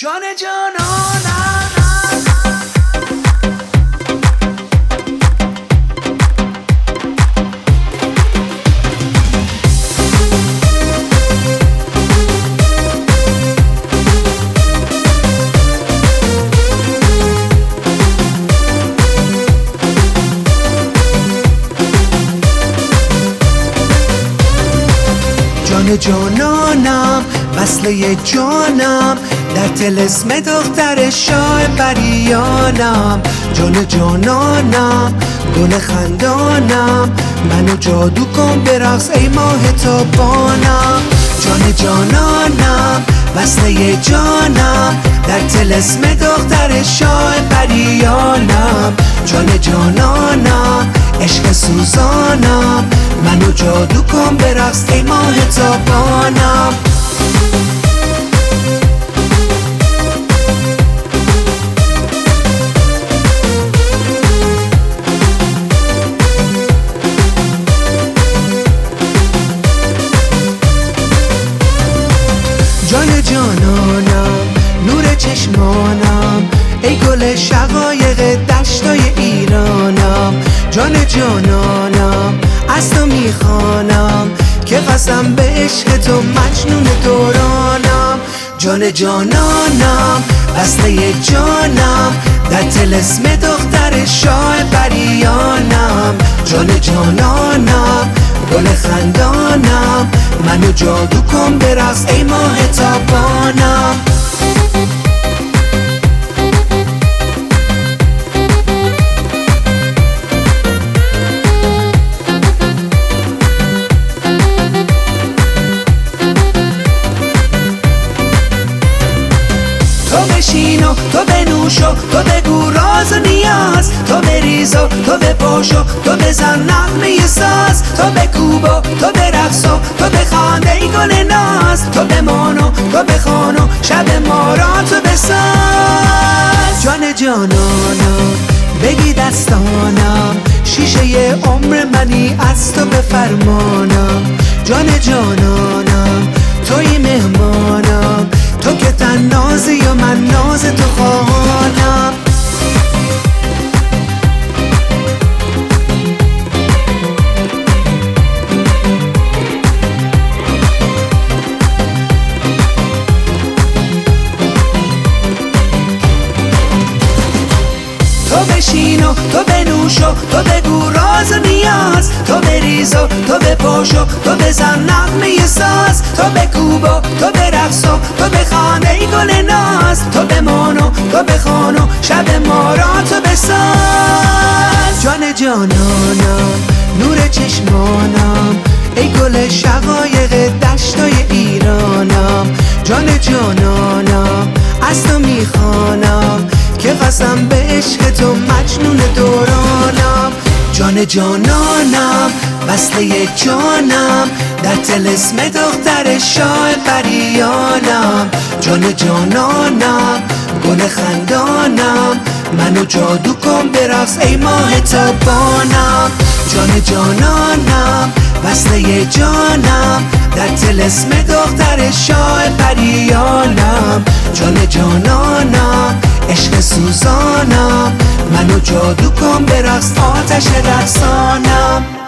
جان جانانم. جان جانانم وصله جانم، در طلسم دختر شاه بریانم. جان جانانم گل خندانم، منو جادو کن برقص ای ماه تابانم. جان جانانم وصله جانم، در طلسم دختر شاه بریانم. جان جانانم عشق سوزانم، منو جادو کن برقص ای ماه تابانم. جان جانانم نور چشمانم، ای گل شقایق دشتای ایرانم. جان جانانم از تو میخوانم که قسم به عشق تو مجنون دورانم. جان جانانم وصله جانم، در طلسم دختر شاه بریانم. جان جانانم گل خندانم، منو جادو کن برقص ای ماه تابانم. تو بشین و تو بنوش و تو بگو راز و نیاز، تو بریز و تو بپاش و تو بزن نغمه ساز، تو بکوب و تو برقص و تو بخوان ای گل ناز، تو بمان و تو بخوان و شب ما را تو بساز. جان جانانم بگی دستانم، شیشه عمر منی از تو به فرمانم. جان جانانم توی مهمانم، تو که تن نازی و من ناز تو خواهانم. تو بشین و تو بنوش و تو بگو راز و نیاز، تو بریز و تو بپاش و تو بزن نغمه ساز، تو بکوب و تو برقص و تو بخوان ای گل ناز، تو بمان و تو بخوان و شب ما را تو بساز. جان جانانم نور چشمانم، ای گل شقایق دشتای ایرانم. جان جانانم از تو میخوانم که قسم به عشق تو مجنون دورانم. جان جانانم وصله جانم، در طلسم دختر شاه بریانم. جان جانانم گل خندانم، منو جادو کن برقص ای ماه تابانم. جان جانانم وصله جانم، در طلسم دختر شاه بریانم. جان جانانم عشق سوزانم، منو جادو کن برقص آتش رقصانم.